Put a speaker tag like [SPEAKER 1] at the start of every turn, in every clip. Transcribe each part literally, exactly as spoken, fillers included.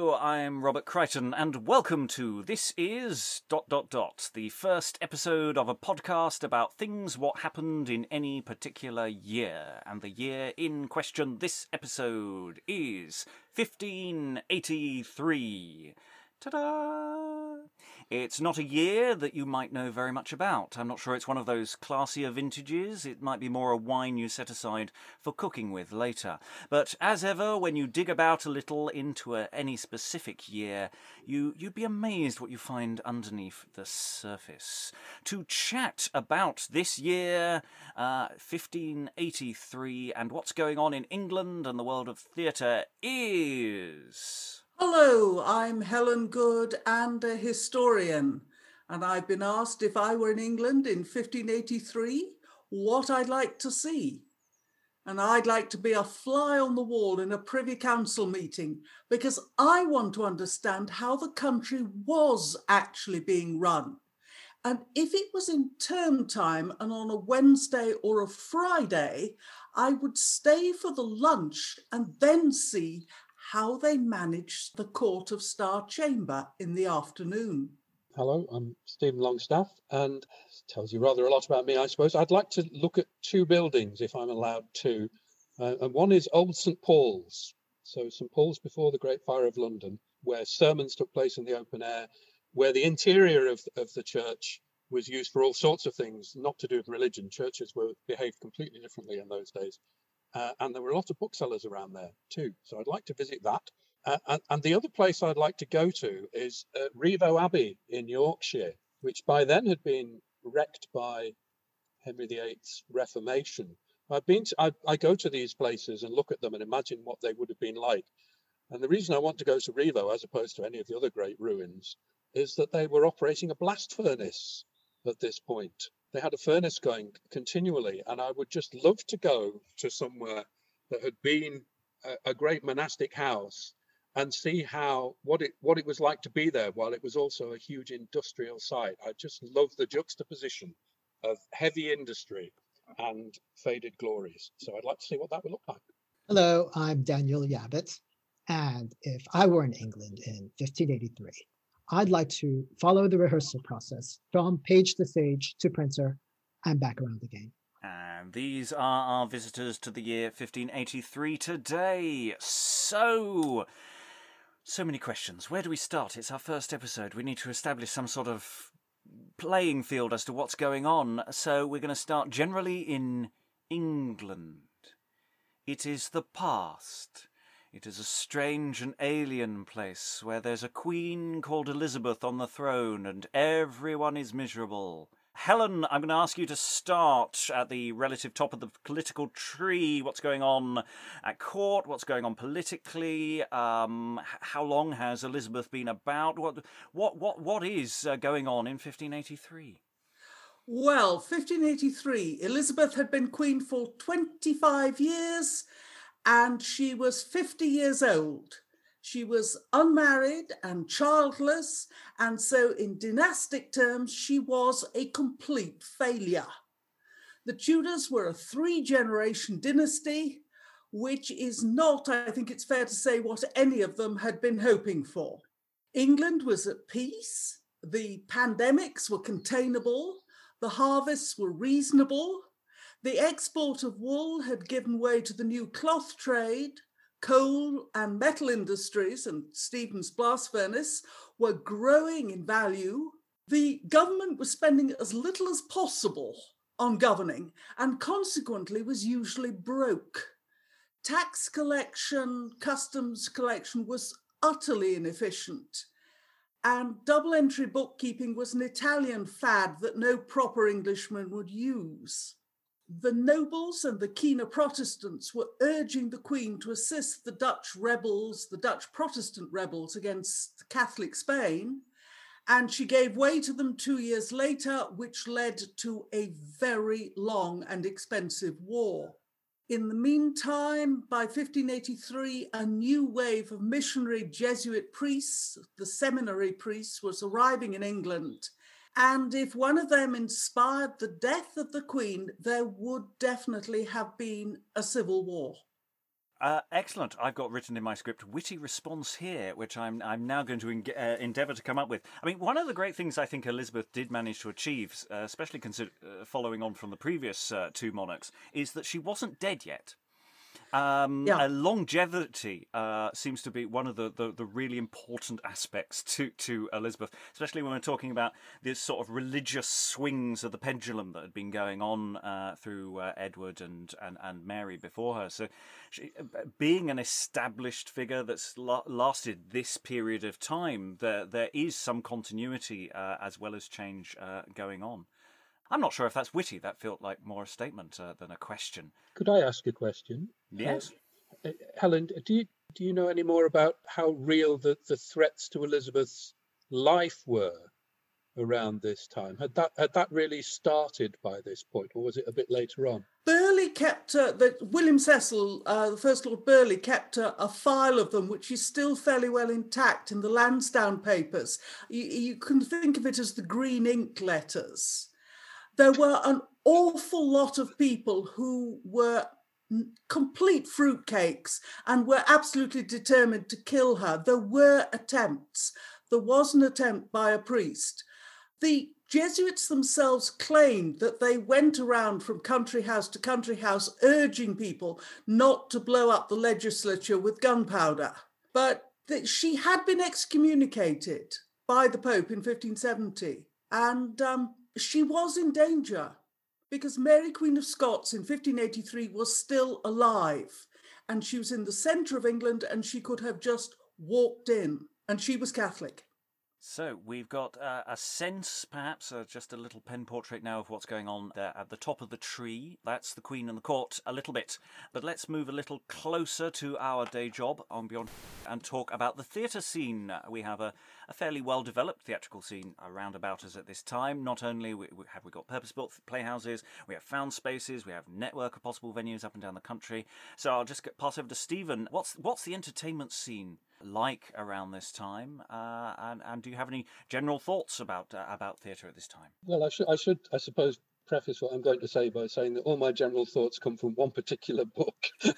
[SPEAKER 1] Hello, I'm Robert Crichton, and welcome to This Is... dot dot dot, the first episode of a podcast about things what happened in any particular year. And the year in question this episode is fifteen eighty-three. Ta-da! It's not a year that you might know very much about. I'm not sure it's one of those classier vintages. It might be more a wine you set aside for cooking with later. But as ever, when you dig about a little into a, any specific year, you, you'd be amazed what you find underneath the surface. To chat about this year, uh, fifteen eighty-three, and what's going on in England and the world of theatre is...
[SPEAKER 2] Hello, I'm Helen Good and a historian, and I've been asked if I were in England in fifteen eighty-three, what I'd like to see. And I'd like to be a fly on the wall in a Privy Council meeting because I want to understand how the country was actually being run. And if it was in term time and on a Wednesday or a Friday, I would stay for the lunch and then see how they managed the Court of Star Chamber in the afternoon.
[SPEAKER 3] Hello, I'm Stephen Longstaff, and it tells you rather a lot about me, I suppose. I'd like to look at two buildings, if I'm allowed to. Uh, and one is Old St Paul's. So St Paul's before the Great Fire of London, where sermons took place in the open air, where the interior of, of the church was used for all sorts of things, not to do with religion. Churches were behaved completely differently in those days. Uh, and there were a lot of booksellers around there too. So I'd like to visit that. Uh, and, and the other place I'd like to go to is uh, Rievaulx Abbey in Yorkshire, which by then had been wrecked by Henry the Eighth's Reformation. I've been to, I, I go to these places and look at them and imagine what they would have been like. And the reason I want to go to Rievaulx, as opposed to any of the other great ruins, is that they were operating a blast furnace at this point. They had a furnace going continually, and I would just love to go to somewhere that had been a, a great monastic house and see how what it what it was like to be there while it was also a huge industrial site. I just love the juxtaposition of heavy industry and faded glories. So I'd like to see what that would look like.
[SPEAKER 4] Hello, I'm Daniel Yabbitt, and if I were in England in fifteen eighty-three, I'd like to follow the rehearsal process from page to stage to printer and back around again.
[SPEAKER 1] And these are our visitors to the year fifteen eighty-three today. So, so many questions. Where do we start? It's our first episode. We need to establish some sort of playing field as to what's going on. So we're going to start generally in England. It is the past. It is a strange and alien place where there's a queen called Elizabeth on the throne and everyone is miserable. Helen, I'm going to ask you to start at the relative top of the political tree. What's going on at court? What's going on politically? Um, how long has Elizabeth been about? What what what what is uh, going on in fifteen eighty-three?
[SPEAKER 2] Well, fifteen eighty-three, Elizabeth had been queen for twenty-five years and she was fifty years old. She was unmarried and childless, and so in dynastic terms, she was a complete failure. The Tudors were a three-generation dynasty, which is not, I think it's fair to say, what any of them had been hoping for. England was at peace, the pandemics were containable, the harvests were reasonable, the export of wool had given way to the new cloth trade, coal and metal industries and Stephen's blast furnace were growing in value. The government was spending as little as possible on governing and consequently was usually broke. Tax collection, customs collection was utterly inefficient. And double entry bookkeeping was an Italian fad that no proper Englishman would use. The nobles and the keener Protestants were urging the Queen to assist the Dutch rebels, the Dutch Protestant rebels against Catholic Spain, and she gave way to them two years later, which led to a very long and expensive war. In the meantime, by fifteen eighty-three, a new wave of missionary Jesuit priests, the seminary priests, was arriving in England. And if one of them inspired the death of the Queen, there would definitely have been a civil war.
[SPEAKER 1] Uh, excellent. I've got written in my script witty response here, which I'm I'm now going to en- uh, endeavour to come up with. I mean, one of the great things I think Elizabeth did manage to achieve, uh, especially consider- uh, following on from the previous uh, two monarchs, is that she wasn't dead yet. Um,
[SPEAKER 2] Yeah.
[SPEAKER 1] uh, longevity uh, seems to be one of the, the, the really important aspects to, to Elizabeth, especially when we're talking about this sort of religious swings of the pendulum that had been going on uh, through uh, Edward and, and, and Mary before her. So she, being an established figure that's la- lasted this period of time, there, there is some continuity uh, as well as change uh, going on. I'm not sure if that's witty. That felt like more a statement uh, than a question.
[SPEAKER 3] Could I ask a question?
[SPEAKER 1] Yes.
[SPEAKER 3] Uh, Helen, do you do you know any more about how real the, the threats to Elizabeth's life were around this time? Had that had that really started by this point, or was it a bit later on?
[SPEAKER 2] Burghley kept, uh, the, William Cecil, uh, the First Lord Burghley, kept a, a file of them, which is still fairly well intact in the Lansdowne papers. You, you can think of it as the green ink letters. There were an awful lot of people who were complete fruitcakes and were absolutely determined to kill her. There were attempts. There was an attempt by a priest. The Jesuits themselves claimed that they went around from country house to country house urging people not to blow up the legislature with gunpowder. But that she had been excommunicated by the Pope in fifteen seventy, and um, she was in danger because Mary, Queen of Scots in fifteen eighty-three was still alive, and she was in the centre of England, and she could have just walked in, and she was Catholic.
[SPEAKER 1] So we've got uh, a sense, perhaps, uh, just a little pen portrait now of what's going on there at the top of the tree. That's the Queen and the Court a little bit. But let's move a little closer to our day job on Beyond and talk about the theatre scene. We have a, a fairly well-developed theatrical scene around about us at this time. Not only we, we have we got purpose-built playhouses, we have found spaces, we have a network of possible venues up and down the country. So I'll just get, pass over to Stephen. What's what's the entertainment scene like around this time, uh, and and do you have any general thoughts about uh, about theatre at this time?
[SPEAKER 3] Well, I should I should I suppose preface what I'm going to say by saying that all my general thoughts come from one particular book,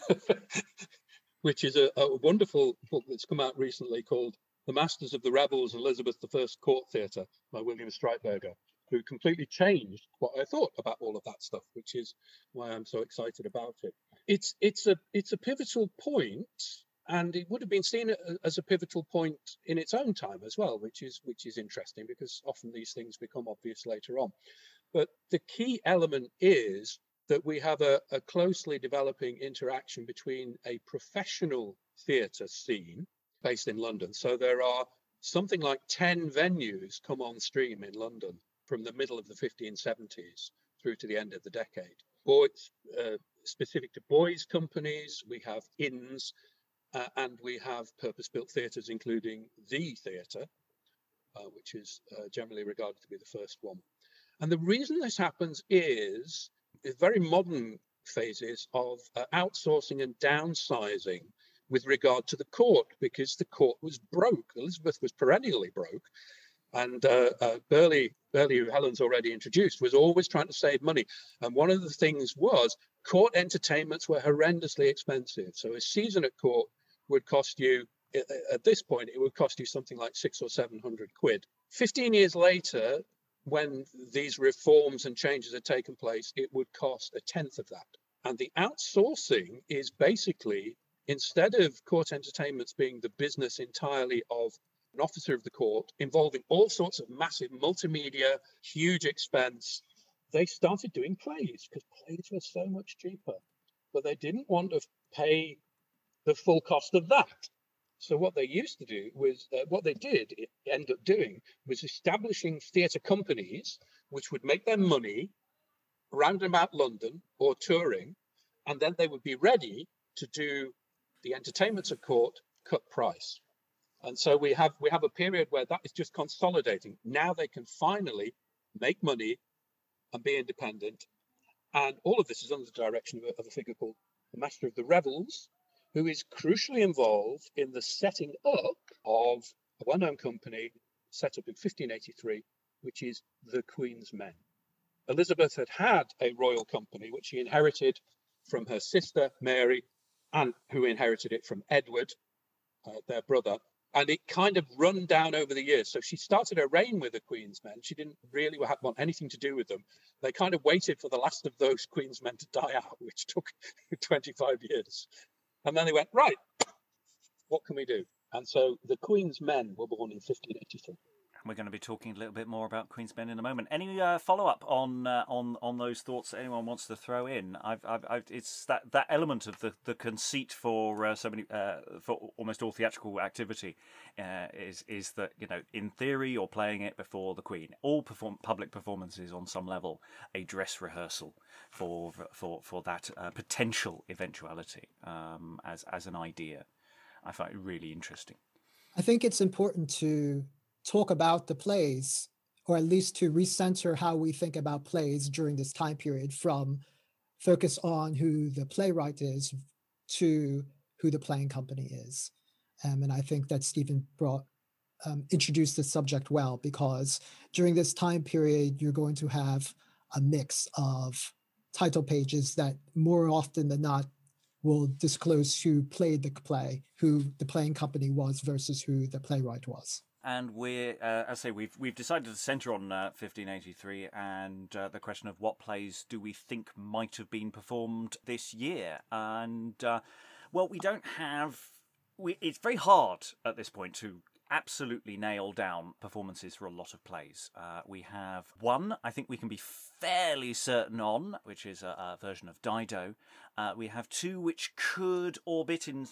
[SPEAKER 3] which is a, a wonderful book that's come out recently called The Masters of the Rebels, Elizabeth the First Court Theatre by William Streitberger, who completely changed what I thought about all of that stuff, which is why I'm so excited about it. It's it's a it's a pivotal point. And it would have been seen as a pivotal point in its own time as well, which is which is interesting because often these things become obvious later on. But the key element is that we have a, a closely developing interaction between a professional theatre scene based in London. So there are something like ten venues come on stream in London from the middle of the fifteen seventies through to the end of the decade. Boys, uh, specific to boys' companies, we have inns. Uh, and we have purpose-built theatres, including the theatre, uh, which is uh, generally regarded to be the first one. And the reason this happens is the very modern phases of uh, outsourcing and downsizing with regard to the court, because the court was broke. Elizabeth was perennially broke. And uh, uh, Burghley, Burghley, who Helen's already introduced, was always trying to save money. And one of the things was court entertainments were horrendously expensive. So a season at court would cost you, at this point, it would cost you something like six or seven hundred quid. Fifteen years later, when these reforms and changes had taken place, it would cost a tenth of that. And the outsourcing is basically, instead of court entertainments being the business entirely of an officer of the court, involving all sorts of massive multimedia, huge expense, they started doing plays because plays were so much cheaper. But they didn't want to pay the full cost of that. So what they used to do was, uh, what they did end up doing was establishing theatre companies which would make their money round about London or touring, and then they would be ready to do the entertainments at court cut price. And so we have we have a period where that is just consolidating. Now they can finally make money and be independent. And all of this is under the direction of a, of a figure called the Master of the Revels, who is crucially involved in the setting up of a well-known company set up in fifteen eighty-three, which is the Queen's Men. Elizabeth had had a royal company, which she inherited from her sister, Mary, and who inherited it from Edward, uh, their brother. And it kind of run down over the years. So she started her reign with the Queen's Men. She didn't really want anything to do with them. They kind of waited for the last of those Queen's Men to die out, which took twenty-five years. And then they went, right, what can we do? And so the Queen's Men were born in fifteen eighty-three.
[SPEAKER 1] We're going to be talking a little bit more about Queen's Men in a moment. Any uh, follow-up on uh, on on those thoughts that anyone wants to throw in? I've, I've, I've it's that, that element of the, the conceit for uh, so many uh, for almost all theatrical activity uh, is is that, you know, in theory you're playing it before the Queen. All perform public performances on some level a dress rehearsal for for for that uh, potential eventuality um, as as an idea. I find it really interesting.
[SPEAKER 4] I think it's important to talk about the plays, or at least to recenter how we think about plays during this time period, from focus on who the playwright is to who the playing company is. Um, and I think that Stephen brought um, introduced the subject well, because during this time period, you're going to have a mix of title pages that more often than not will disclose who played the play, who the playing company was versus who the playwright was.
[SPEAKER 1] And we're, uh, as I say, we've we've decided to centre on uh, fifteen eighty-three and uh, the question of what plays do we think might have been performed this year. And, uh, well, we don't have... We, it's very hard at this point to absolutely nail down performances for a lot of plays. Uh, we have one I think we can be fairly certain on, which is a, a version of Dido. Uh, we have two which could orbit in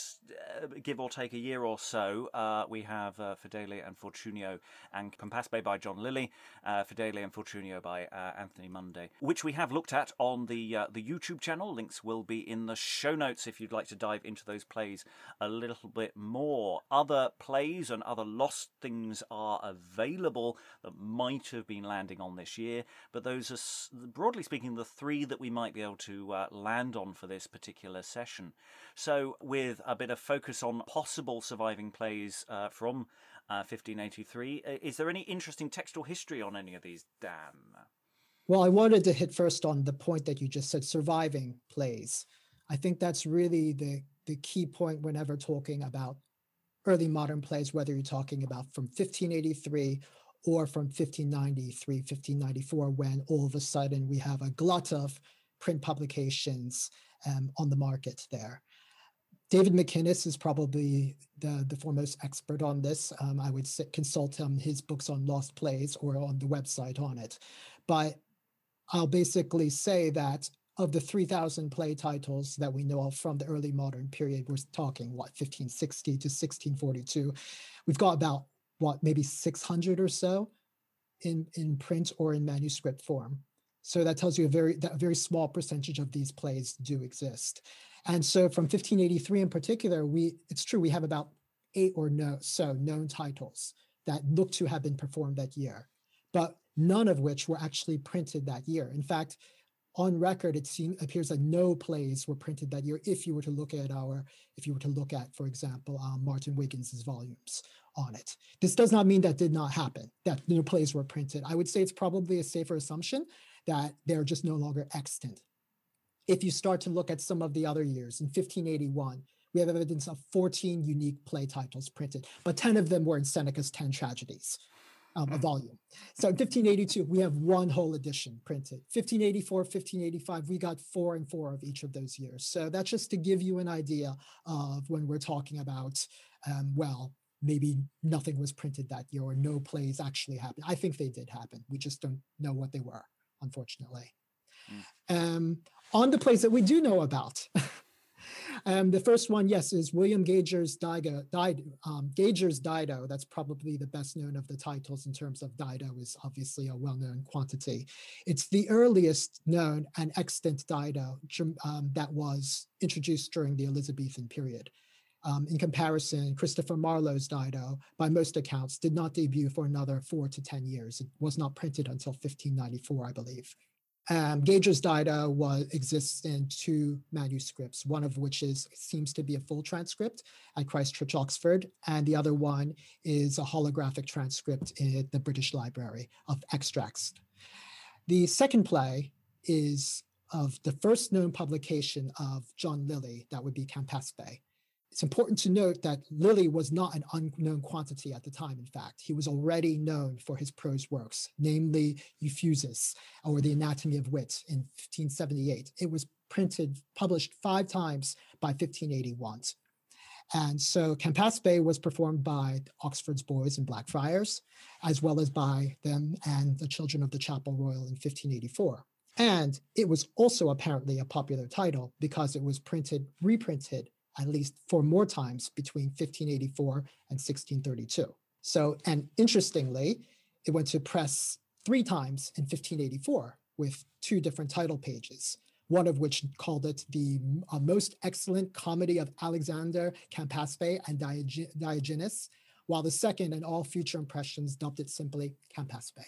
[SPEAKER 1] uh, give or take a year or so. Uh, we have uh, Fedele and Fortunio and Compasbe by John Lilly, uh, Fedele and Fortunio by uh, Anthony Munday, which we have looked at on the uh, the YouTube channel. Links will be in the show notes if you'd like to dive into those plays a little bit more. Other plays and other lost things are available that might have been landing on this year, but those are, broadly speaking, the three that we might be able to uh, land on for this particular session. So with a bit of focus on possible surviving plays uh, from uh, fifteen eighty-three, is there any interesting textual history on any of these, Dan?
[SPEAKER 4] Well, I wanted to hit first on the point that you just said, surviving plays. I think that's really the, the key point whenever talking about early modern plays, whether you're talking about from fifteen eighty-three or from fifteen ninety-three, fifteen ninety-four, when all of a sudden we have a glut of print publications um, on the market there. David McInnes is probably the, the foremost expert on this. Um, I would sit, consult him, his books on lost plays or on the website on it. But I'll basically say that of the three thousand play titles that we know of from the early modern period, we're talking, what, fifteen sixty to sixteen forty-two, we've got about, what, maybe six hundred or so in, in print or in manuscript form. So that tells you a very, that a very small percentage of these plays do exist. And so from fifteen eighty-three in particular, we it's true, we have about eight or no, so known titles that look to have been performed that year, but none of which were actually printed that year. In fact, on record, it seems, appears that no plays were printed that year. If you were to look at our, if you were to look at, for example, um, Martin Wiggins's volumes on it. This does not mean that did not happen, that no plays were printed. I would say it's probably a safer assumption that they're just no longer extant. If you start to look at some of the other years, in fifteen eighty-one, we have evidence of fourteen unique play titles printed, but ten of them were in Seneca's ten Tragedies. Um, a volume. So in fifteen eighty-two, we have one whole edition printed. fifteen eighty-four, fifteen eighty-five, we got four and four of each of those years. So that's just to give you an idea of when we're talking about, um, well, maybe nothing was printed that year or no plays actually happened. I think they did happen. We just don't know what they were, unfortunately. Mm. Um, on the plays that we do know about, Um, the first one, yes, is William Gager's Dido. Dido um, Gager's Dido. That's probably the best known of the titles in terms of Dido, is obviously a well-known quantity. It's the earliest known and extant Dido um, that was introduced during the Elizabethan period. Um, in comparison, Christopher Marlowe's Dido, by most accounts, did not debut for another four to ten years. It was not printed until fifteen ninety-four, I believe. Um, Gager's Dido was, exists in two manuscripts, one of which is seems to be a full transcript at Christ Church, Oxford, and the other one is a holographic transcript in the British Library of extracts. The second play is of the first known publication of John Lyly, that would be Campaspe. It's important to note that Lyly was not an unknown quantity at the time, in fact. He was already known for his prose works, namely Euphues, or The Anatomy of Wit, in fifteen seventy-eight. It was printed, published five times by fifteen eighty-one. And so Campaspe was performed by Oxford's Boys and Blackfriars, as well as by them and the Children of the Chapel Royal in fifteen eighty-four. And it was also apparently a popular title because it was printed, reprinted, at least four more times between fifteen eighty-four and sixteen thirty-two. So, and interestingly, it went to press three times in fifteen eighty-four with two different title pages, one of which called it the uh, most excellent comedy of Alexander, Campaspe, and Diogenes, while the second and all future impressions dubbed it simply Campaspe.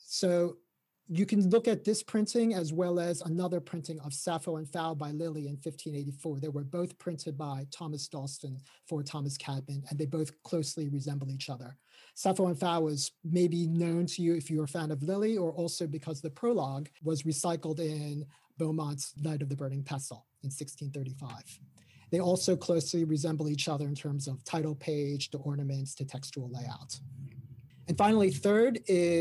[SPEAKER 4] So you can look at this printing as well as another printing of Sappho and Phao by Lyly in fifteen eighty-four. They were both printed by Thomas Dalston for Thomas Cadman, and they both closely resemble each other. Sappho and Phao was maybe known to you if you're a fan of Lyly, or also because the prologue was recycled in Beaumont's Night of the Burning Pestle in sixteen thirty-five. They also closely resemble each other in terms of title page, to ornaments, to textual layout. And finally, third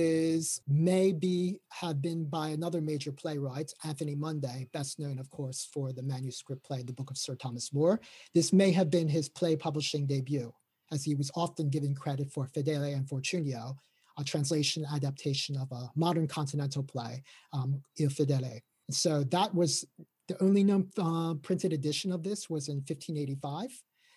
[SPEAKER 4] is maybe have been by another major playwright, Anthony Munday, best known, of course, for the manuscript play, The Book of Sir Thomas More. This may have been his play publishing debut, as he was often given credit for Fedele and Fortunio, a translation adaptation of a modern continental play, um, Il Fedele. So that was the only known uh, printed edition of this was in fifteen eighty-five.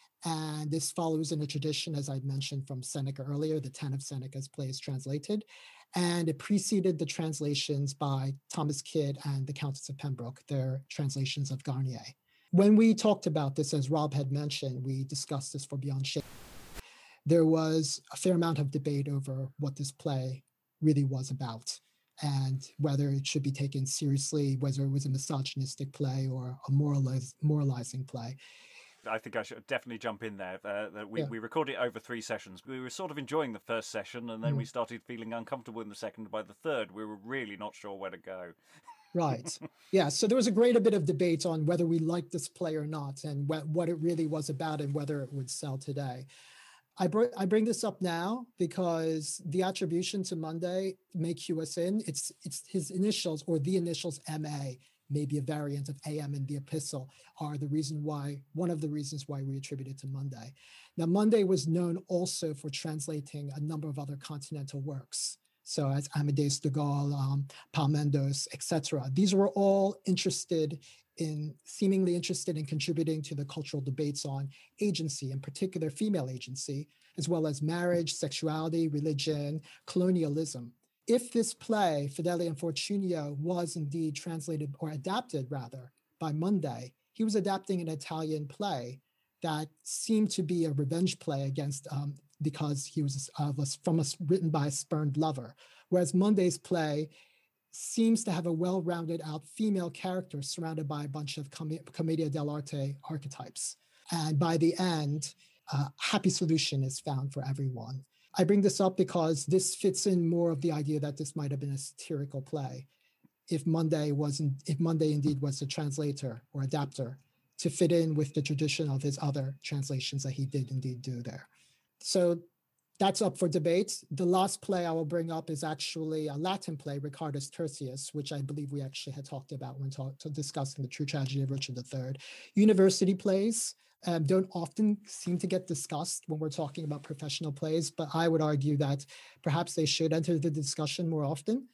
[SPEAKER 4] And this follows in a tradition, as I mentioned from Seneca earlier, the ten of Seneca's plays translated. And it preceded the translations by Thomas Kidd and the Countess of Pembroke, their translations of Garnier. When we talked about this, as Rob had mentioned, we discussed this for Beyond Shakespeare. There was a fair amount of debate over what this play really was about and whether it should be taken seriously, whether it was a misogynistic play or a moraliz- moralizing play.
[SPEAKER 1] I think I should definitely jump in there. Uh, that we,
[SPEAKER 4] Yeah.
[SPEAKER 1] we recorded it over three sessions. We were sort of enjoying the first session, and then
[SPEAKER 4] Mm.
[SPEAKER 1] we started feeling uncomfortable in the second. By the third, we were really not sure where to go.
[SPEAKER 4] Right. Yeah. So there was a great a bit of debate on whether we liked this play or not, and wh- what it really was about, and whether it would sell today. I, br- I bring this up now because the attribution to Munday, May Q S in, it's it's his initials, or the initials M A, maybe a variant of A M in the epistle, are the reason why, one of the reasons why we attribute it to Munday. Now, Munday was known also for translating a number of other continental works. So as Amadeus de Gaulle, um, Palmendos, et cetera. These were all interested in, seemingly interested in contributing to the cultural debates on agency, in particular female agency, as well as marriage, sexuality, religion, colonialism. If this play, Fedele and Fortunio, was indeed translated, or adapted rather, by Munday, he was adapting an Italian play that seemed to be a revenge play against, um, because he was uh, was from a, written by a spurned lover. Whereas Munday's play seems to have a well-rounded out female character surrounded by a bunch of com- commedia dell'arte archetypes. And by the end, a happy solution is found for everyone. I bring this up because this fits in more of the idea that this might have been a satirical play. If Munday wasn't, if Munday indeed was a translator or adapter, to fit in with the tradition of his other translations that he did indeed do there. So that's up for debate. The last play I will bring up is actually a Latin play, Ricardus Tertius, which I believe we actually had talked about when talk, discussing the True Tragedy of Richard the Third. University plays um, don't often seem to get discussed when we're talking about professional plays, but I would argue that perhaps they should enter the discussion more often,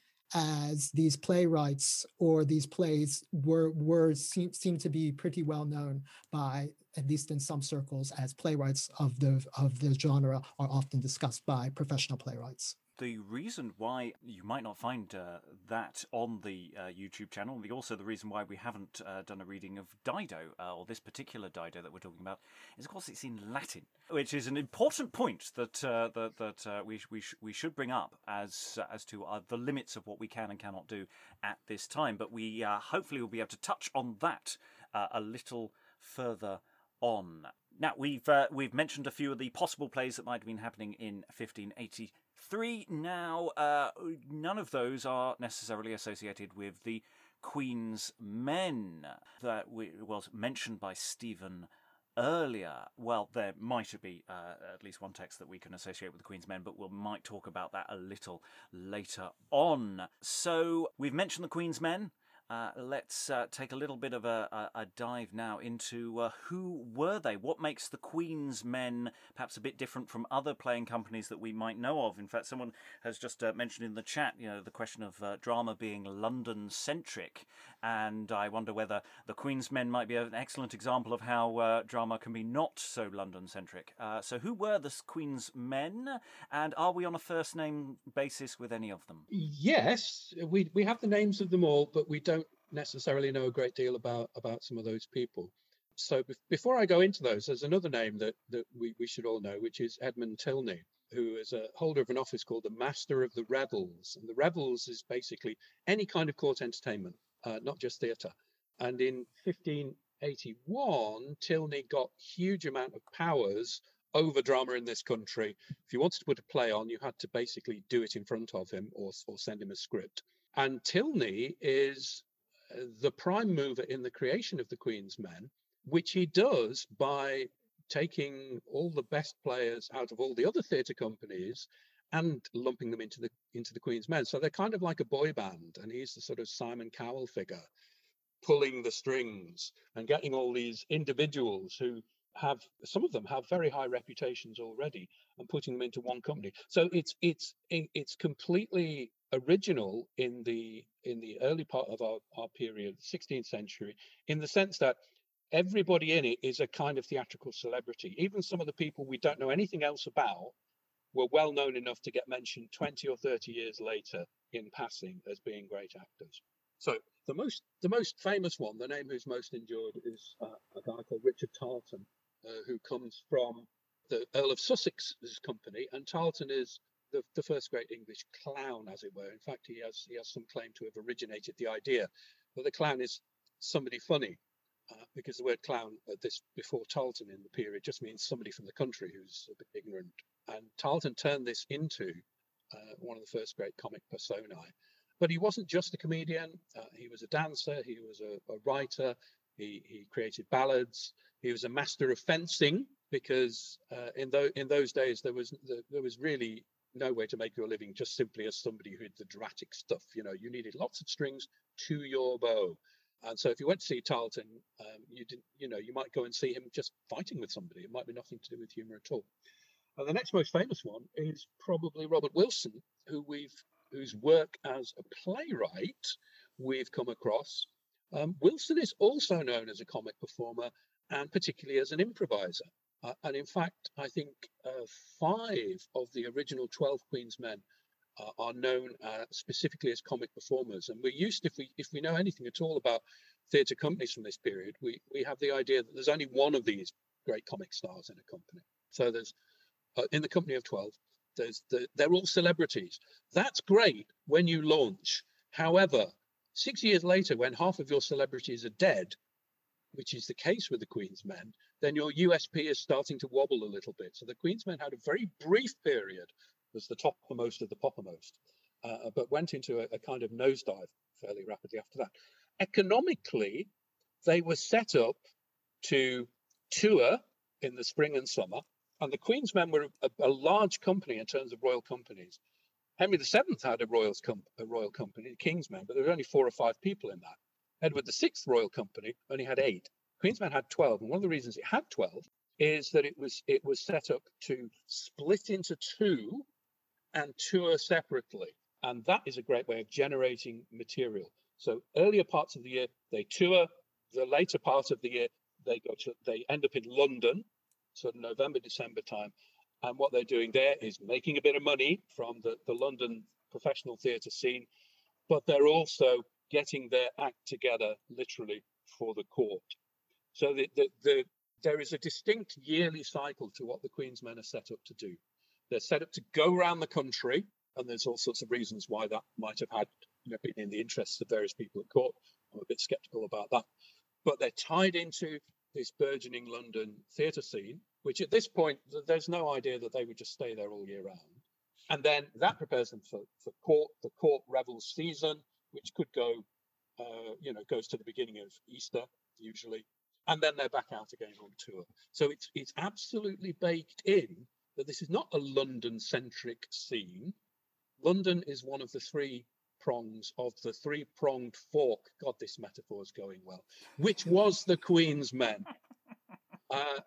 [SPEAKER 4] as these playwrights or these plays were were seem, seem to be pretty well known by, at least in some circles, as playwrights of the of the genre are often discussed by professional playwrights.
[SPEAKER 1] The reason why you might not find uh, that on the uh, YouTube channel, and the, also the reason why we haven't uh, done a reading of Dido, uh, or this particular Dido that we're talking about, is of course it's in Latin, which is an important point that uh, that, that uh, we we, sh- we should bring up as uh, as to uh, the limits of what we can and cannot do at this time. But we uh, hopefully will be able to touch on that uh, a little further on. Now, we've uh, we've mentioned a few of the possible plays that might have been happening in fifteen eighty-three. Now, uh, none of those are necessarily associated with the Queen's Men that we, was mentioned by Stephen earlier. Well, there might be uh, at least one text that we can associate with the Queen's Men, but we might talk about that a little later on. So we've mentioned the Queen's Men. Uh, let's uh, take a little bit of a, a, a dive now into uh, who were they? What makes the Queen's Men perhaps a bit different from other playing companies that we might know of? In fact, someone has just uh, mentioned in the chat, you know, the question of uh, drama being London-centric, and I wonder whether the Queen's Men might be an excellent example of how uh, drama can be not so London-centric. Uh, so who were the Queen's Men, and are we on a first-name basis with any of them?
[SPEAKER 3] Yes, we we have the names of them all, but we don't necessarily know a great deal about about some of those people. So be- before I go into those, there's another name that that we, we should all know, which is Edmund Tilney, who is a holder of an office called the Master of the Revels. And the Revels is basically any kind of court entertainment, uh, not just theatre. And in fifteen eighty-one, Tilney got huge amount of powers over drama in this country. If you wanted to put a play on, you had to basically do it in front of him or, or send him a script. And Tilney is the prime mover in the creation of the Queen's Men, which he does by taking all the best players out of all the other theatre companies and lumping them into the into the Queen's Men. So they're kind of like a boy band, and he's the sort of Simon Cowell figure, pulling the strings and getting all these individuals who have, some of them have very high reputations already, and putting them into one company. So it's it's it's completely original in the in the early part of our, our period, sixteenth century, in the sense that everybody in it is a kind of theatrical celebrity. Even some of the people we don't know anything else about were well known enough to get mentioned twenty or thirty years later in passing as being great actors. So the most the most famous one, the name who's most endured, is uh, a guy called Richard Tarleton, uh, who comes from the Earl of Sussex's company, and Tarleton is the, the first great English clown, as it were. In fact, he has he has some claim to have originated the idea that the clown is somebody funny, uh, because the word clown at this before Tarleton in the period just means somebody from the country who's a bit ignorant. And Tarleton turned this into uh, one of the first great comic personae. But he wasn't just a comedian. Uh, he was a dancer. He was a, a writer. He, he created ballads. He was a master of fencing, because uh, in, th- in those days there was there was really no way to make your living just simply as somebody who did the dramatic stuff. You know, you needed lots of strings to your bow. And so if you went to see Tarleton, um, you didn't, you know, you might go and see him just fighting with somebody. It might be nothing to do with humor at all. And the next most famous one is probably Robert Wilson, who we've whose work as a playwright we've come across. Um, Wilson is also known as a comic performer, and particularly as an improviser. Uh, and in fact, I think uh, five of the original twelve Queen's Men uh, are known uh, specifically as comic performers. And we're used, if we if we know anything at all about theatre companies from this period, we we have the idea that there's only one of these great comic stars in a company. So there's uh, in the company of twelve. There's the, they're all celebrities. That's great when you launch. However, six years later, when half of your celebrities are dead, which is the case with the Queen's Men, then your U S P is starting to wobble a little bit. So the Queen's Men had a very brief period as the toppermost of the poppermost, uh, but went into a, a kind of nosedive fairly rapidly after that. Economically, they were set up to tour in the spring and summer. And the Queen's Men were a, a large company in terms of royal companies. Henry the Seventh had a, royals com- a royal company, the King's Men, but there were only four or five people in that. Edward the Sixth Royal Company only had eight. Queen's Men had twelve. And one of the reasons it had twelve is that it was it was set up to split into two and tour separately. And that is a great way of generating material. So earlier parts of the year, they tour. The later part of the year, they go to, they end up in London, sort of November, December time. And what they're doing there is making a bit of money from the, the London professional theatre scene, but they're also getting their act together literally for the court. So the, the, the, there is a distinct yearly cycle to what the Queen's Men are set up to do. They're set up to go around the country, and there's all sorts of reasons why that might have had, you know, been in the interests of various people at court. I'm a bit skeptical about that. But they're tied into this burgeoning London theatre scene, which at this point, there's no idea that they would just stay there all year round. And then that prepares them for, for court, the court revels season, which could go uh, you know, goes to the beginning of Easter, usually, and then they're back out again on tour. So it's it's absolutely baked in that this is not a London-centric scene. London is one of the three prongs of the three-pronged fork. God, this metaphor is going well. Which was the Queen's Men. Uh,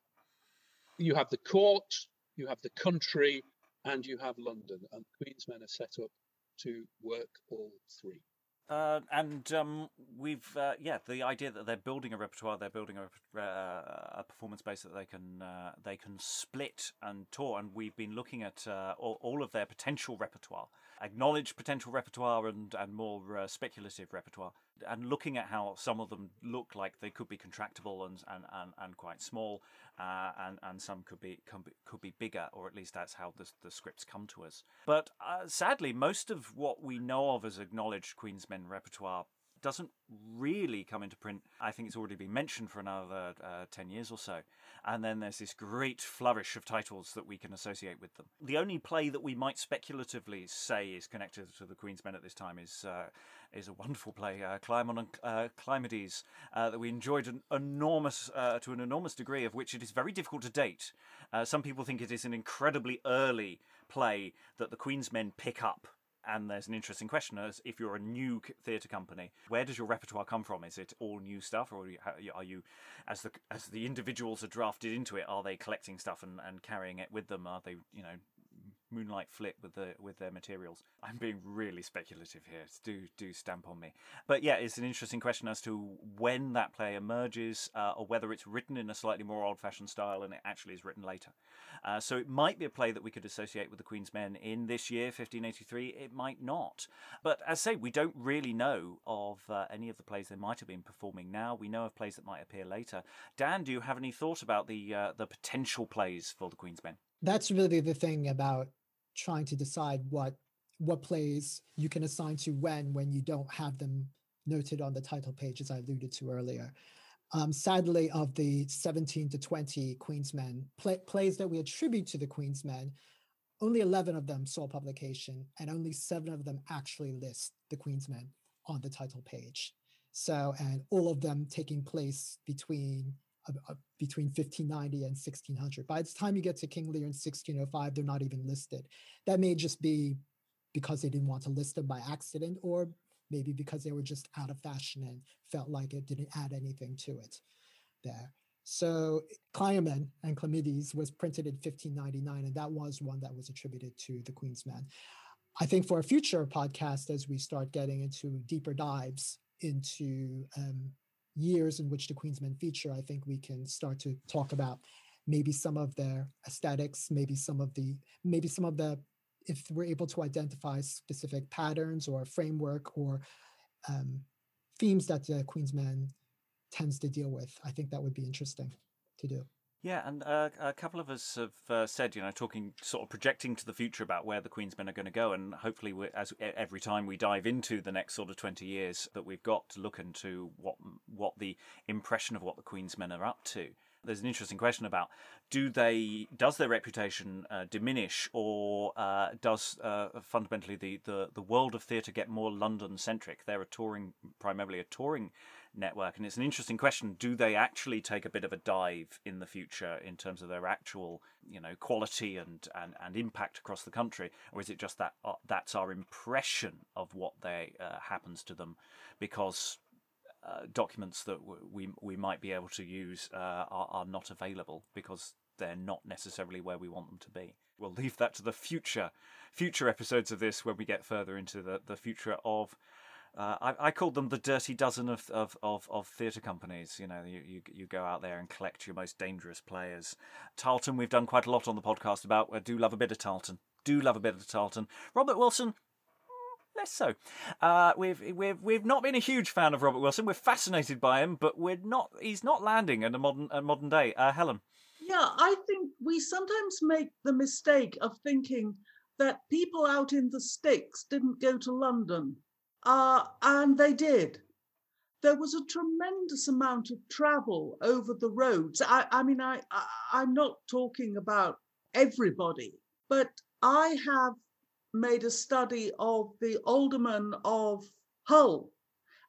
[SPEAKER 3] you have the court, you have the country, and you have London. And Queen's Men are set up to work all three.
[SPEAKER 1] Uh, and um, we've, uh, yeah, the idea that they're building a repertoire, they're building a, uh, a performance base that they can uh, they can split and tour. And we've been looking at uh, all, all of their potential repertoire, acknowledged potential repertoire and, and more uh, speculative repertoire, and looking at how some of them look like they could be contractable and and, and, and quite small, uh, and, and some could be, could be could be bigger, or at least that's how the, the scripts come to us. But uh, sadly, most of what we know of as acknowledged Queen's Men repertoire doesn't really come into print. I think it's already been mentioned for another uh, ten years or so. And then there's this great flourish of titles that we can associate with them. The only play that we might speculatively say is connected to the Queen's Men at this time is uh, is a wonderful play, uh, Climon and uh, Clymedes, uh, that we enjoyed an enormous uh, to an enormous degree, of which it is very difficult to date. Uh, some people think it is an incredibly early play that the Queen's Men pick up. And there's an interesting question as if you're a new theatre company, where does your repertoire come from? Is it all new stuff, or are you, as the as the individuals are drafted into it, are they collecting stuff and, and carrying it with them? Are they, you know, moonlight flit with the with their materials? I'm being really speculative here. Do do stamp on me. But yeah, it's an interesting question as to when that play emerges, uh, or whether it's written in a slightly more old-fashioned style and it actually is written later. Uh, so it might be a play that we could associate with the Queen's Men in this year, fifteen eighty-three. It might not. But as I say, we don't really know of uh, any of the plays they might have been performing now. We know of plays that might appear later. Dan, do you have any thought about the uh, the potential plays for the Queen's Men?
[SPEAKER 4] That's really the thing about trying to decide what what plays you can assign to when when you don't have them noted on the title page, as I alluded to earlier. Um, sadly, of the seventeen to twenty Queen's Men play, plays that we attribute to the Queen's Men, only eleven of them saw publication, and only seven of them actually list the Queen's Men on the title page. So, and all of them taking place between uh, uh, between fifteen ninety and sixteen hundred. By the time you get to King Lear in sixteen oh five, they're not even listed. That may just be because they didn't want to list them by accident, or maybe because they were just out of fashion and felt like it didn't add anything to it there. So Climon and Clymedes was printed in fifteen ninety-nine, and that was one that was attributed to the Queen's Men. I think for a future podcast, as we start getting into deeper dives into um, years in which the Queen's Men feature, I think we can start to talk about maybe some of their aesthetics, maybe some of the, maybe some of the, if we're able to identify specific patterns or framework or um, themes that the Queen's Men tends to deal with. I think that would be interesting to do.
[SPEAKER 1] Yeah, and uh, a couple of us have uh, said, you know, talking, sort of projecting to the future about where the Queen's Men are going to go, and hopefully, we, as every time we dive into the next sort of twenty years, that we've got to look into what what the impression of what the Queen's Men are up to. There's an interesting question about do they does their reputation uh, diminish, or uh, does uh, fundamentally the, the, the world of theatre get more London centric? They're a touring, primarily a touring network, and it's an interesting question. Do they actually take a bit of a dive in the future in terms of their actual, you know, quality and, and, and impact across the country, or is it just that uh, that's our impression of what they uh, happens to them because Uh, documents that w- we we might be able to use uh, are, are not available because they're not necessarily where we want them to be. We'll leave that to the future future episodes of this when we get further into the, the future of. Uh, I, I called them the dirty dozen of of, of, of theatre companies. You know, you, you you go out there and collect your most dangerous players. Tarleton, we've done quite a lot on the podcast about. I do love a bit of Tarleton. Do love a bit of Tarleton. Robert Wilson. Less so. Uh, we've we've we've not been a huge fan of Robert Wilson. We're fascinated by him, but we're not. He's not landing in a modern a modern day. Uh, Helen.
[SPEAKER 2] Yeah, I think we sometimes make the mistake of thinking that people out in the sticks didn't go to London, uh, and they did. There was a tremendous amount of travel over the roads. I, I mean, I, I I'm not talking about everybody, but I have made a study of the aldermen of Hull,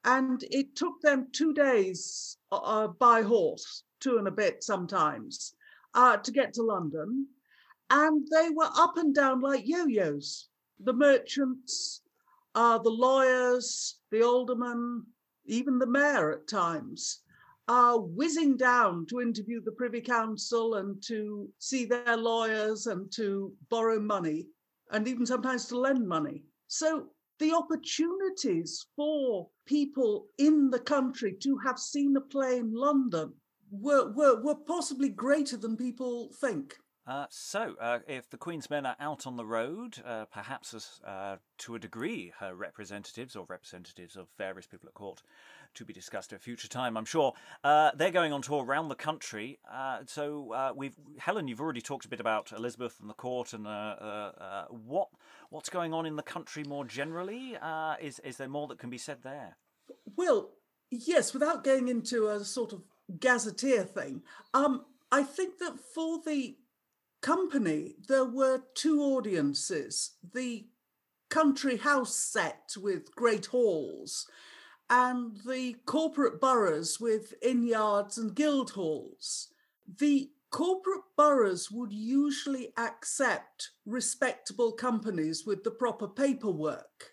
[SPEAKER 2] And it took them two days uh, by horse, two and a bit sometimes, uh, to get to London. And they were up and down like yo-yos. The merchants, uh, the lawyers, the aldermen, even the mayor at times, are whizzing down to interview the Privy Council and to see their lawyers and to borrow money and even sometimes to lend money. So the opportunities for people in the country to have seen a play in London were, were, were possibly greater than people think.
[SPEAKER 1] Uh, so, uh, if the Queen's Men are out on the road, uh, perhaps as, uh, to a degree, her representatives or representatives of various people at court, to be discussed at a future time, I'm sure, uh, they're going on tour around the country. Uh, so, uh, we've Helen, you've already talked a bit about Elizabeth and the court, and uh, uh, uh, what what's going on in the country more generally. Uh, is is there more that can be said there?
[SPEAKER 2] Well, yes, without going into a sort of gazetteer thing, um, I think that for the company, there were two audiences: the country house set with great halls and the corporate boroughs with inn yards and guild halls. The corporate boroughs would usually accept respectable companies with the proper paperwork.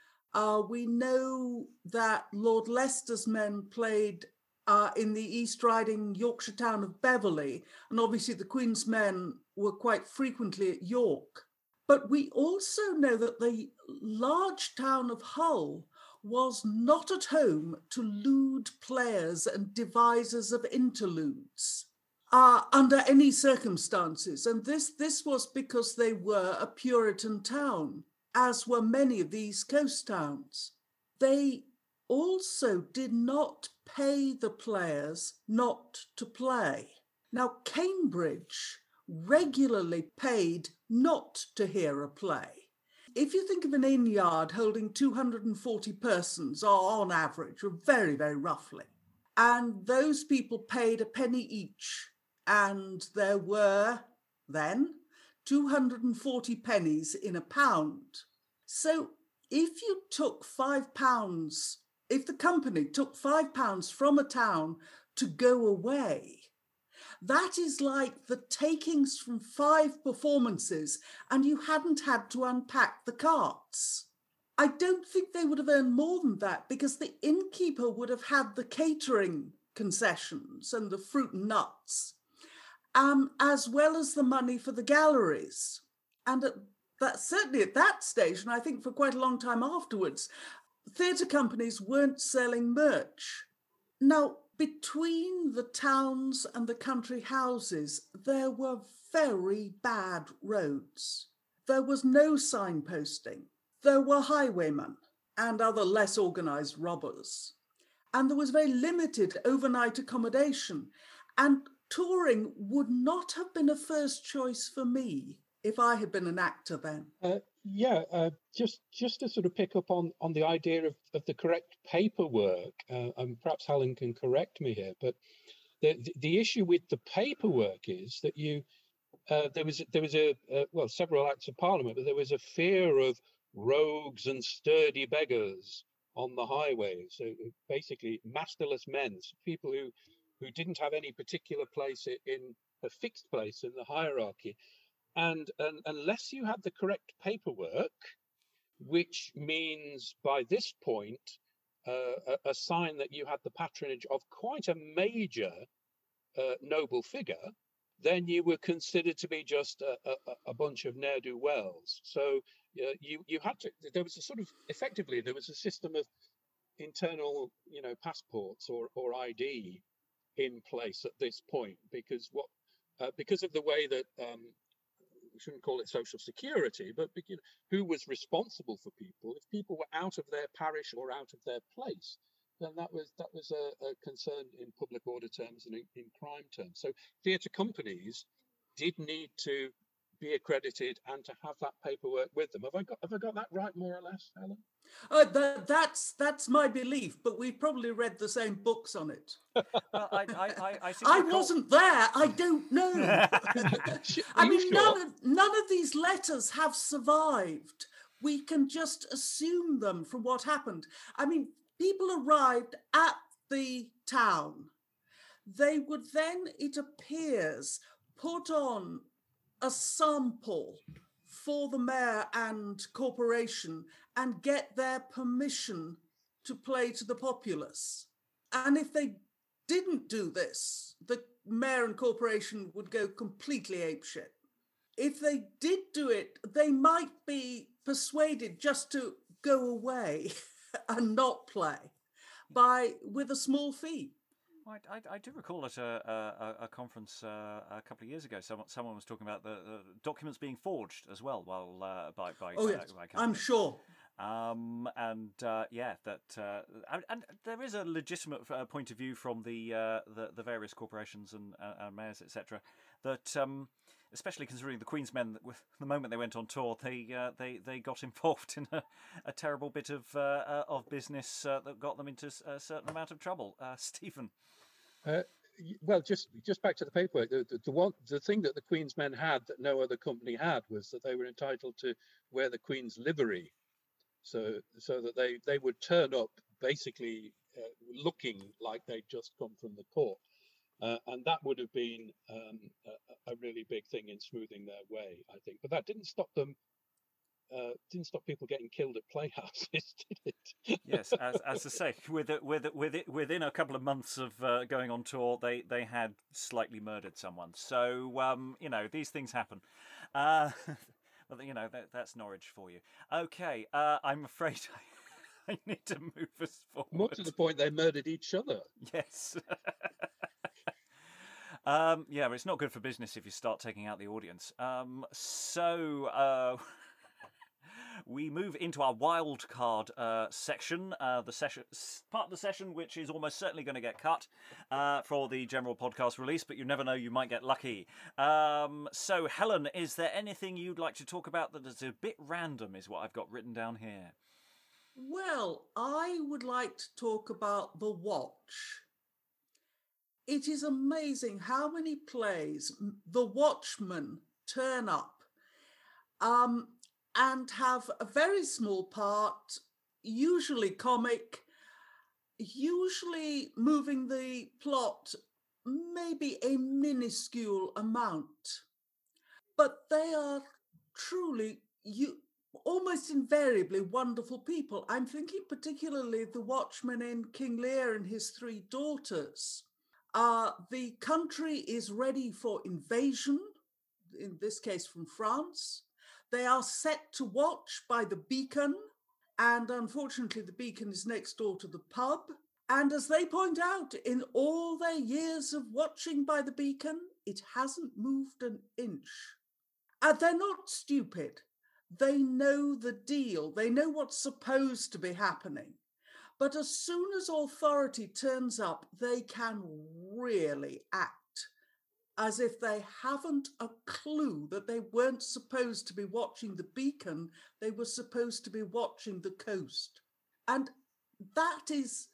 [SPEAKER 2] Uh, we know that Lord Leicester's men played Uh, in the East Riding Yorkshire town of Beverley, and obviously the Queen's Men were quite frequently at York. But we also know that the large town of Hull was not at home to lewd players and devisers of interludes uh, under any circumstances. And this, this was because they were a Puritan town, as were many of the East Coast towns. They also did not pay the players not to play. Now, Cambridge regularly paid not to hear a play. If you think of an inn yard holding two hundred forty persons, or on average, or very, very roughly, and those people paid a penny each, and there were then two hundred forty pennies in a pound. So if you took five pounds If the company took five pounds from a town to go away, that is like the takings from five performances and you hadn't had to unpack the carts. I don't think they would have earned more than that, because the innkeeper would have had the catering concessions and the fruit and nuts, um, as well as the money for the galleries. And at that, certainly at that stage, and I think for quite a long time afterwards, theatre companies weren't selling merch. Now, between the towns and the country houses, there were very bad roads. There was no signposting. There were highwaymen and other less organised robbers. And there was very limited overnight accommodation. And touring would not have been a first choice for me if I had been an actor then.
[SPEAKER 3] Uh, yeah, uh, just just to sort of pick up on, on the idea of, of the correct paperwork, uh, and perhaps Helen can correct me here, but the, the, the issue with the paperwork is that you, uh, there was, there was a, uh, well, several acts of parliament, but there was a fear of rogues and sturdy beggars on the highways. So basically masterless men, people who, who didn't have any particular place in a fixed place in the hierarchy. And, and unless you had the correct paperwork, which means by this point, uh, a, a sign that you had the patronage of quite a major uh, noble figure, then you were considered to be just a, a, a bunch of ne'er-do-wells. So uh, you, you had to, there was a sort of, effectively, there was a system of internal, you know, passports or, or I D in place at this point, because what, uh, because of the way that, um, we shouldn't call it social security, but you know, who was responsible for people? If people were out of their parish or out of their place, then that was that was a, a concern in public order terms and in, in crime terms. So theatre companies did need to be accredited and to have that paperwork with them. Have I got have I got that right, more or less, Helen?
[SPEAKER 2] Uh, that, that's that's my belief, but we've probably read the same books on it.
[SPEAKER 1] Well, I, I, I, I,
[SPEAKER 2] I wasn't there. I don't know. I mean,
[SPEAKER 3] sure?
[SPEAKER 2] none of, none of these letters have survived. We can just assume them from what happened. I mean, people arrived at the town, they would then, it appears, put on a sample for the mayor and corporation and get their permission to play to the populace. And if they didn't do this, the mayor and corporation would go completely apeshit. If they did do it, they might be persuaded just to go away and not play by with a small fee.
[SPEAKER 1] I, I, I do recall at a, a, a conference uh, a couple of years ago, someone, someone was talking about the, the documents being forged as well, while uh, by by.
[SPEAKER 2] Oh
[SPEAKER 1] uh,
[SPEAKER 2] yes,
[SPEAKER 1] by
[SPEAKER 2] I'm sure.
[SPEAKER 1] Um, and uh, yeah, that uh, and, and there is a legitimate uh, point of view from the uh, the, the various corporations and, uh, and mayors, et cetera. That um, especially considering the Queen's Men, the moment they went on tour, they uh, they they got involved in a, a terrible bit of uh, uh, of business uh, that got them into a certain amount of trouble. Uh, Stephen.
[SPEAKER 3] Uh, well, just just back to the paperwork. The, the, the one the thing that the Queen's Men had that no other company had was that they were entitled to wear the Queen's livery. So, so that they, they would turn up basically uh, looking like they'd just come from the court. Uh, and that would have been um, a, a really big thing in smoothing their way, I think. But that didn't stop them, uh, didn't stop people getting killed at playhouses, did it?
[SPEAKER 1] Yes, as, as I say, with it, with it, with it, within a couple of months of uh, going on tour, they, they had slightly murdered someone. So, um, you know, these things happen. Uh, Well, you know, that, that's Norwich for you. Okay, uh, I'm afraid I, I need to move us forward.
[SPEAKER 3] More to the point, they murdered each other.
[SPEAKER 1] Yes. um, yeah, but it's not good for business if you start taking out the audience. Um, so... Uh, we move into our wild card uh, section, uh, the session part of the session which is almost certainly going to get cut uh, for the general podcast release, but you never know, you might get lucky. Um, so, Helen, is there anything you'd like to talk about that is a bit random, is what I've got written down here?
[SPEAKER 2] Well, I would like to talk about The Watch. It is amazing how many plays The Watchmen turn up. Um, and have a very small part, usually comic, usually moving the plot maybe a minuscule amount. But they are truly, you, almost invariably wonderful people. I'm thinking particularly the Watchman in King Lear and his three daughters. Uh, the country is ready for invasion, in this case from France. They are set to watch by the beacon, and unfortunately the beacon is next door to the pub. And as they point out, in all their years of watching by the beacon, it hasn't moved an inch. And they're not stupid. They know the deal. They know what's supposed to be happening. But as soon as authority turns up, they can really act as if they haven't a clue that they weren't supposed to be watching the beacon, they were supposed to be watching the coast. And that is,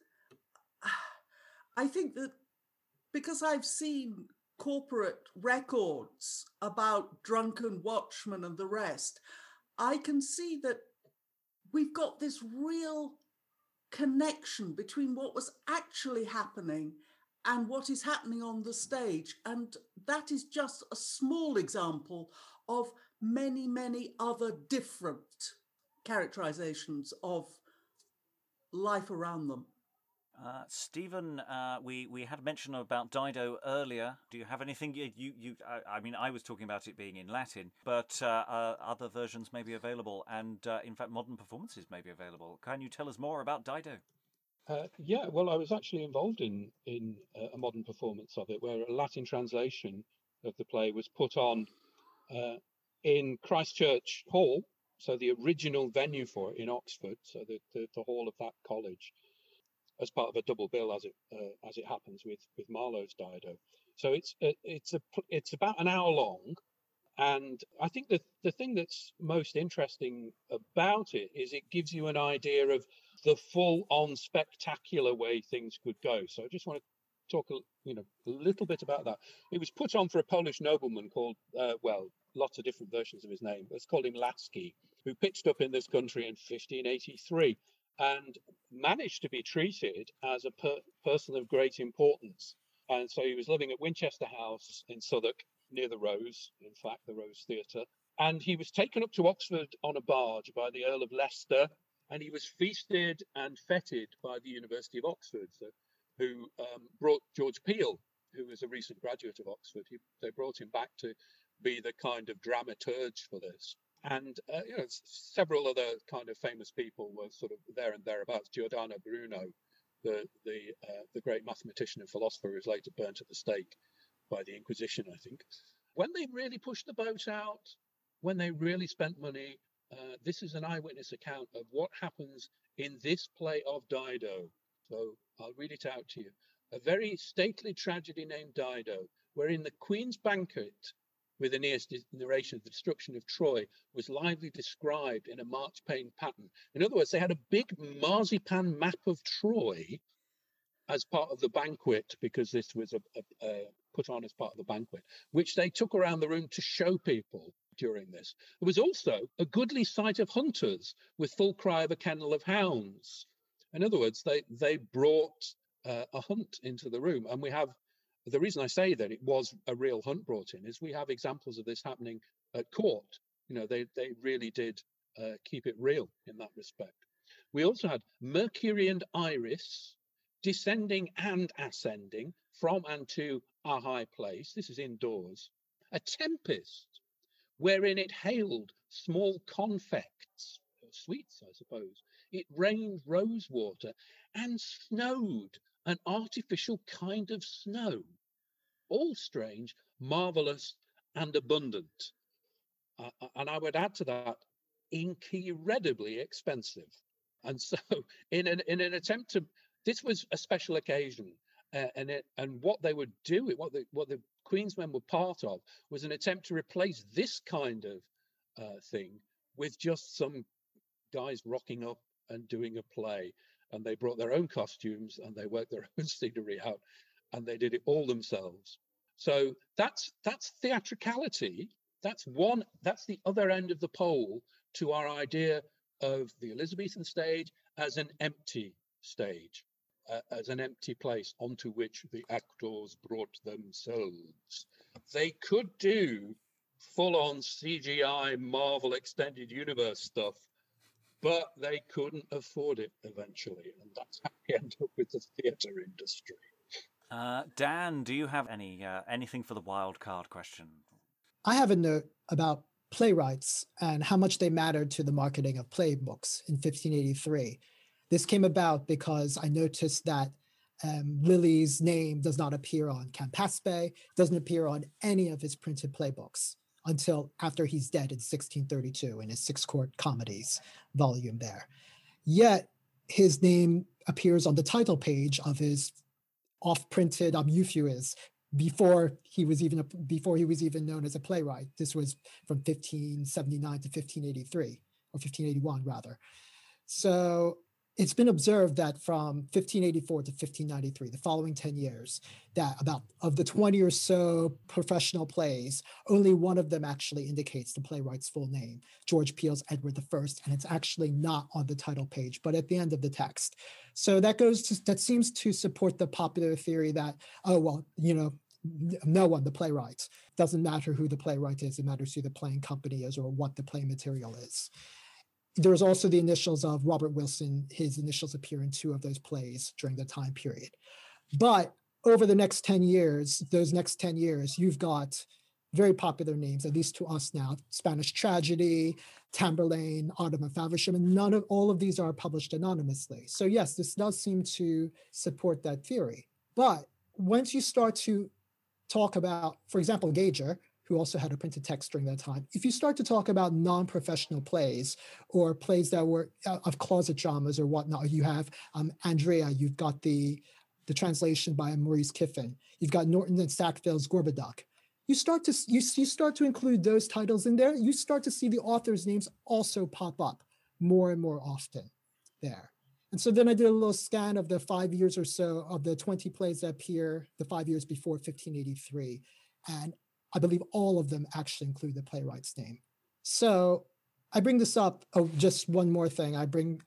[SPEAKER 2] I think that because I've seen corporate records about drunken watchmen and the rest, I can see that we've got this real connection between what was actually happening and what is happening on the stage. And that is just a small example of many, many other different characterizations of life around them.
[SPEAKER 1] Uh, Stephen, uh, we, we had mention about Dido earlier. Do you have anything? You, you, you I, I mean, I was talking about it being in Latin, but uh, uh, other versions may be available, and uh, in fact, modern performances may be available. Can you tell us more about Dido?
[SPEAKER 3] Uh, yeah, well, I was actually involved in in a modern performance of it, where a Latin translation of the play was put on uh, in Christchurch Hall, so the original venue for it in Oxford, so the, the, the hall of that college, as part of a double bill, as it uh, as it happens with with Marlowe's Dido. So it's uh, it's a it's about an hour long, and I think the the thing that's most interesting about it is it gives you an idea of the full-on spectacular way things could go. So I just want to talk a, you know a little bit about that. It was put on for a Polish nobleman called uh, well, lots of different versions of his name. Let's call him Lasky, who pitched up in this country in fifteen eighty-three. and managed to be treated as a per- person of great importance. And so he was living at Winchester House in Southwark, near the Rose, in fact, the Rose Theatre. And he was taken up to Oxford on a barge by the Earl of Leicester, and he was feasted and feted by the University of Oxford, so, who um, brought George Peele, who was a recent graduate of Oxford. He, they brought him back to be the kind of dramaturge for this. And uh, you know, several other kind of famous people were sort of there and thereabouts. Giordano Bruno, the the uh, the great mathematician and philosopher, who was later burnt at the stake by the Inquisition, I think. When they really pushed the boat out, when they really spent money, uh, this is an eyewitness account of what happens in this play of Dido. So I'll read it out to you. A very stately tragedy named Dido, wherein the Queen's banquet, with Aeneas' narration of the destruction of Troy, was lively described in a marchpane pattern. In other words, they had a big marzipan map of Troy as part of the banquet, because this was a, a, a put on as part of the banquet, which they took around the room to show people during this. There was also a goodly sight of hunters with full cry of a kennel of hounds. In other words, they, they brought uh, a hunt into the room. And we have, the reason I say that it was a real hunt brought in is we have examples of this happening at court. You know, they, they really did uh, keep it real in that respect. We also had Mercury and Iris descending and ascending from and to a high place. This is indoors. A tempest, wherein it hailed small confects, or sweets, I suppose. It rained rose water and snowed an artificial kind of snow. All strange, marvelous, and abundant. Uh, and I would add to that, incredibly expensive. And so in an, in an attempt to, this was a special occasion. Uh, and it, and what they would do, what the, what the Queen's men were part of, was an attempt to replace this kind of uh, thing with just some guys rocking up and doing a play. And they brought their own costumes and they worked their own scenery out, and they did it all themselves. So that's that's theatricality. That's one. That's the other end of the pole to our idea of the Elizabethan stage as an empty stage. Uh, as an empty place onto which the actors brought themselves. They could do full-on C G I Marvel Extended Universe stuff, but they couldn't afford it eventually, and that's how we end up with the theatre industry.
[SPEAKER 1] Uh, Dan, do you have any uh, anything for the wild card question?
[SPEAKER 4] I have a note about playwrights and how much they mattered to the marketing of playbooks in fifteen eighty-three. This came about because I noticed that um, Lyly's name does not appear on Campaspe, doesn't appear on any of his printed playbooks until after he's dead in sixteen thirty-two in his Six Court Comedies volume there. Yet his name appears on the title page of his off-printed um, Euphues before he was even before he was even known as a playwright. This was from fifteen seventy-nine to fifteen eighty-three, or fifteen eighty-one rather. So it's been observed that from fifteen eighty-four to fifteen ninety-three, the following ten years, that about of the twenty or so professional plays, only one of them actually indicates the playwright's full name, George Peele's Edward the First, and it's actually not on the title page, but at the end of the text. So that goes to, that seems to support the popular theory that, oh, well, you know, no one, the playwright. Doesn't matter who the playwright is, it matters who the playing company is or what the play material is. There's also the initials of Robert Wilson. His initials appear in two of those plays during the time period. But over the next ten years, those next ten years, you've got very popular names, at least to us now, Spanish Tragedy, Tamburlaine, Autumn of Faversham, and none of all of these are published anonymously. So yes, this does seem to support that theory. But once you start to talk about, for example, Gager, who also had a printed text during that time. If you start to talk about non-professional plays or plays that were uh, of closet dramas or whatnot, you have um, Andrea, you've got the, the translation by Maurice Kiffin, you've got Norton and Sackville's Gorboduc. You start to you, you start to include those titles in there, you start to see the authors' names also pop up more and more often there. And so then I did a little scan of the five years or so of the twenty plays that appear the five years before fifteen eighty-three. And I believe all of them actually include the playwright's name. So I bring this up, oh, just one more thing. I bring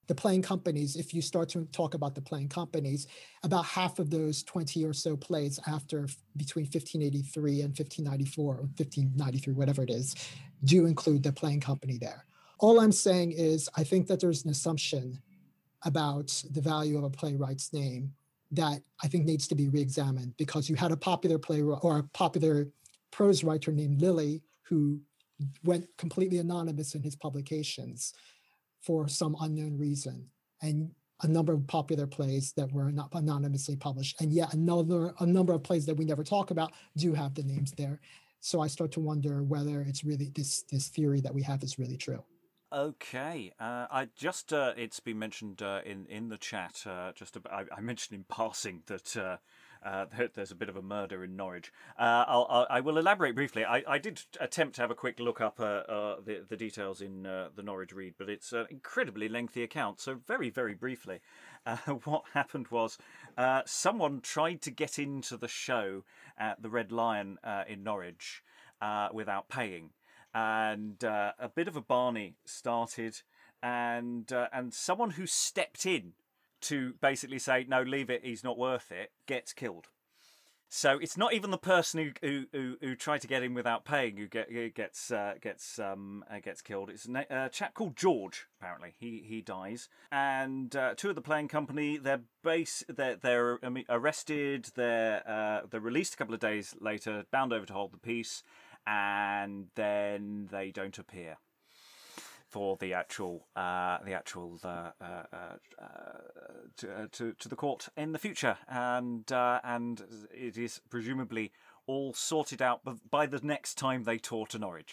[SPEAKER 4] the playing companies, if you start to talk about the playing companies, about half of those twenty or so plays after between fifteen eighty-three and fifteen ninety-four or fifteen ninety-three, whatever it is, do include the playing company there. All I'm saying is I think that there's an assumption about the value of a playwright's name that I think needs to be reexamined, because you had a popular playwright or a popular prose writer named Lilly who went completely anonymous in his publications for some unknown reason, and a number of popular plays that were not anonymously published, and yet another a number of plays that we never talk about do have the names there. So I start to wonder whether it's really this this theory that we have is really true.
[SPEAKER 1] Okay, uh, I just uh, it's been mentioned uh, in in the chat. Uh, just about, I, I mentioned in passing that uh, uh, there's a bit of a murder in Norwich. Uh, I'll, I'll I will elaborate briefly. I, I did attempt to have a quick look up uh, uh, the the details in uh, the Norwich Read, but it's an incredibly lengthy account. So very very briefly, uh, what happened was uh, someone tried to get into the show at the Red Lion uh, in Norwich uh, without paying. And uh, a bit of a Barney started, and uh, and someone who stepped in to basically say, no, leave it, he's not worth it, gets killed. So it's not even the person who who, who, who tried to get in without paying who, get, who gets uh, gets um, uh, gets killed. It's a uh, chap called George. Apparently, he he dies, and uh, two of the playing company they're base they're they're arrested. They're uh, they're released a couple of days later, bound over to hold the peace. And then they don't appear for the actual uh, the actual uh, uh, uh, to, uh, to to the court in the future, and uh, and it is presumably all sorted out by the next time they tour to Norwich.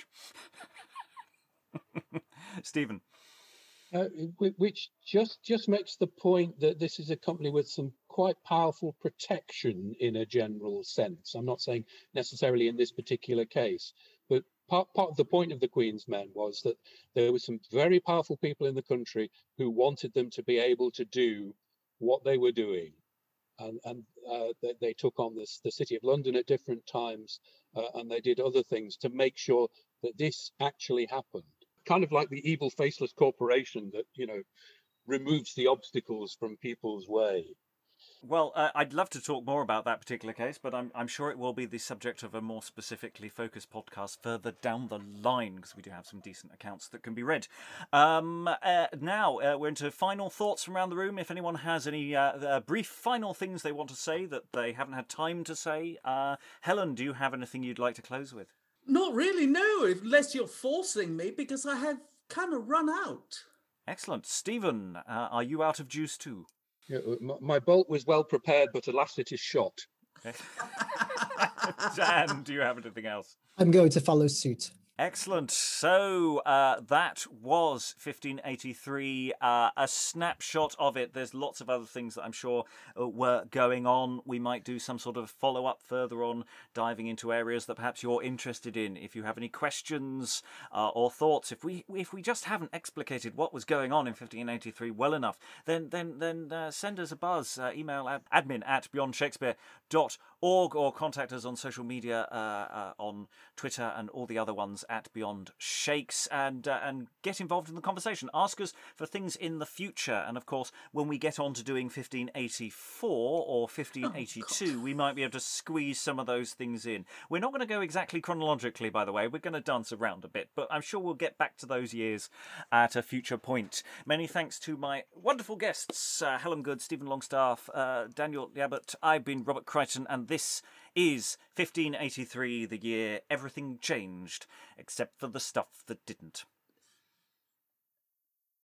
[SPEAKER 1] Stephen.
[SPEAKER 3] Uh, which just just makes the point that this is a company with some quite powerful protection in a general sense. I'm not saying necessarily in this particular case, but part, part of the point of the Queen's Men was that there were some very powerful people in the country who wanted them to be able to do what they were doing. And, and uh, they, they took on this, the City of London at different times, uh, and they did other things to make sure that this actually happened. Kind of like the evil faceless corporation that, you know, removes the obstacles from people's way.
[SPEAKER 1] Well, uh, I'd love to talk more about that particular case, but I'm I'm sure it will be the subject of a more specifically focused podcast further down the line, because we do have some decent accounts that can be read. Um, uh, now uh, we're into final thoughts from around the room. If anyone has any uh, uh, brief final things they want to say that they haven't had time to say, uh, Helen, do you have anything you'd like to close with?
[SPEAKER 2] Not really, no, unless you're forcing me, because I have kind of run out.
[SPEAKER 1] Excellent. Stephen, uh, are you out of juice too?
[SPEAKER 3] Yeah, my bolt was well prepared, but alas, it is shot.
[SPEAKER 1] Okay. Dan, do you have anything else?
[SPEAKER 4] I'm going to follow suit.
[SPEAKER 1] Excellent. So uh, that was fifteen eighty-three, uh, a snapshot of it. There's lots of other things that I'm sure uh, were going on. We might do some sort of follow-up further on, diving into areas that perhaps you're interested in. If you have any questions uh, or thoughts, if we if we just haven't explicated what was going on in fifteen eighty-three well enough, then then then uh, send us a buzz. Uh, email at admin at beyond shakespeare dot org or contact us on social media, uh, uh, on Twitter and all the other ones at Beyond Shakes, and uh, and get involved in the conversation. Ask us for things in the future, and of course when we get on to doing fifteen eighty-four or fifteen eighty-two, oh, we might be able to squeeze some of those things in. We're not going to go exactly chronologically, by the way. We're going to dance around a bit, but I'm sure we'll get back to those years at a future point. Many thanks to my wonderful guests, uh, Helen Good, Stephen Longstaff, uh, Daniel Yabbutt. I've been Robert Crichton, and this is fifteen eighty-three, the year everything changed, except for the stuff that didn't.